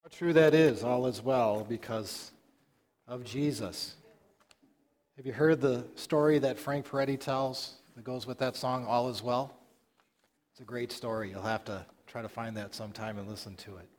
How true that is, all is well, because of Jesus. Have you heard the story that Frank Peretti tells that goes with that song, All Is Well? It's a great story. You'll have to try to find that sometime and listen to it.